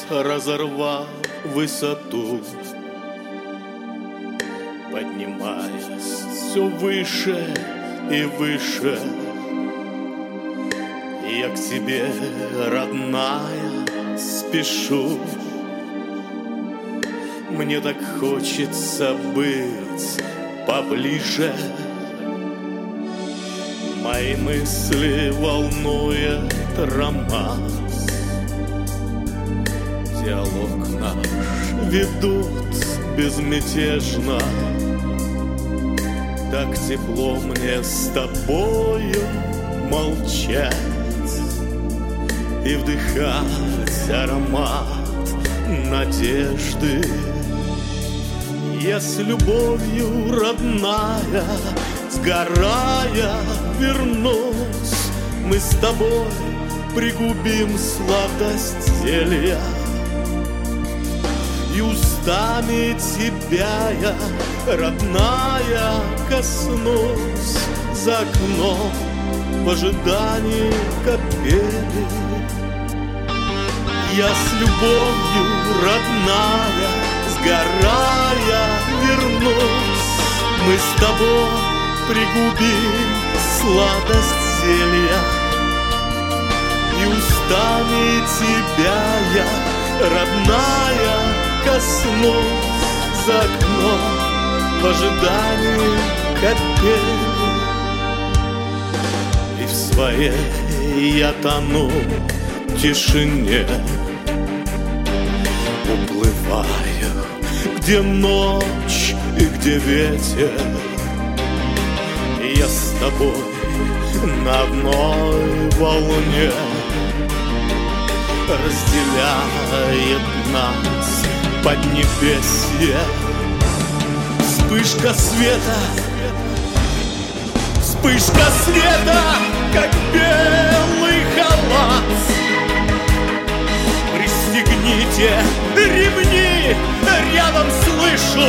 разорвав высоту, поднимаясь все выше и выше. Я к тебе, родная, спешу. Мне так хочется быть поближе. Мои мысли волнует романс. Диалог наш ведут безмятежно. Так тепло мне с тобою молчать и вдыхать аромат надежды. Я с любовью, родная, сгорая, вернусь. Мы с тобой пригубим сладость зелья, и устами тебя я, родная, коснусь за окном в ожидании капели. Я с любовью, родная, сгорая, вернусь. Мы с тобой пригубим сладость зелья, и устами тебя я, родная, коснусь за окном в ожидании капели. И в своей я тону в тишине, уплываю, где ночь и где ветер. И я с тобой на одной волне. Разделяет нас поднебесье. Вспышка света, вспышка света, как белый халат. Пристегните ремни, рядом слышу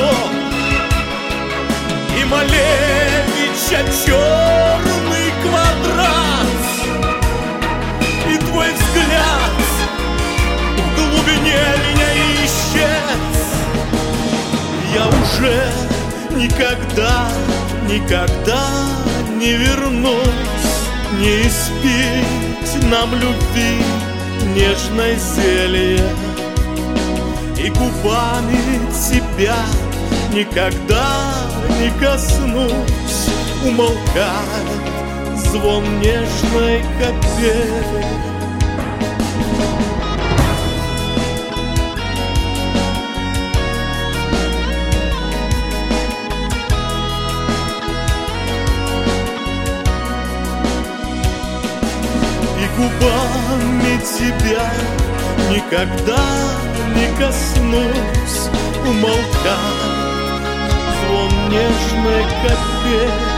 и Малевича черный квадрат. И твой взгляд в глубине меня ищет. Я уже никогда, никогда не вернусь. Не испить нам любви нежной зелье, и губами тебя никогда не коснусь. Умолкает звон нежной капели. И губами тебя никогда не коснусь. Умолкает звон нежной капели.